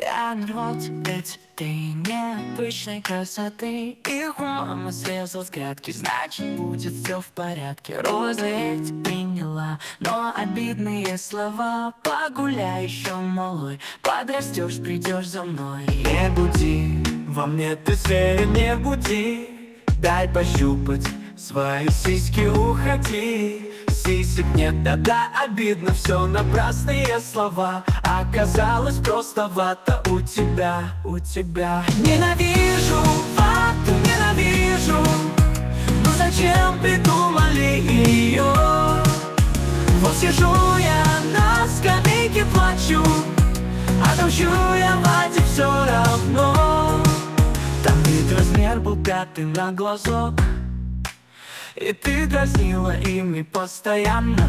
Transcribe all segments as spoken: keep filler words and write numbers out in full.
Я народ, ведь ты необычной красоты. И мама срезал с грядки, значит будет все в порядке. Розы эти приняла, но обидные слова. Погуляй еще, малой, подрастешь, придешь за мной. Не буди, во мне ты зверя не буди. Дай пощупать свои сиськи, уходи. Сисек нет, да-да, обидно, все напрасные слова. Оказалось просто вата у тебя, у тебя. Ненавижу вату, ненавижу. Ну зачем придумали ее? Вот сижу я на скамейке, плачу, отомщу я вате все равно. Там ведь размер был пятый на глазок, и ты дразнила ими постоянно.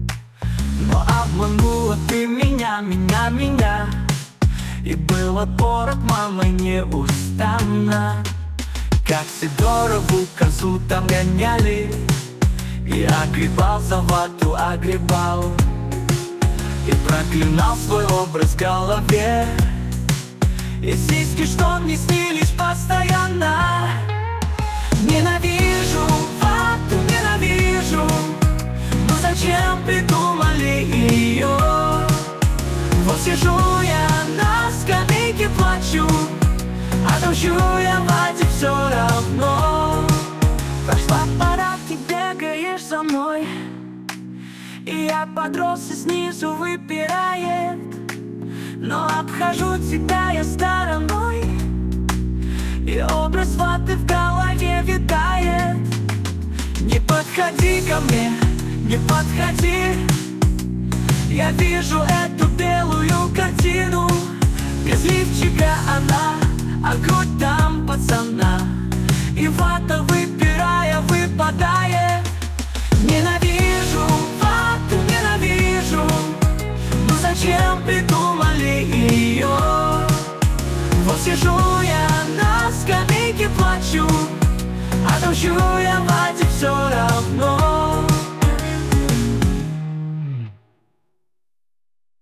Но обманула ты меня, меня, меня. И был отпор от мамы неустанно. Как Сидорову козу там гоняли, и огребал за вату, огребал. И проклинал свой образ в голове, и сиськи, что мне снились постоянно. Ненавижу вату, ненавижу. Ну зачем придумали ее? Вот сижу я на скамейке, плачу, отомщу я вате все равно. Прошла пора, ты бегаешь за мной, и я подрос, и снизу выпирает. Но обхожу тебя я стороной, и образ ваты в голове витает. Не подходи ко мне, не подходи. Я вижу эту белую картину. Без лифчика она, а грудь там пацана. И вата, выпирая, выпадает. Ненавижу вату, ненавижу. Ну зачем придумали ее? Вот сижу я на скамейке, плачу, отомщу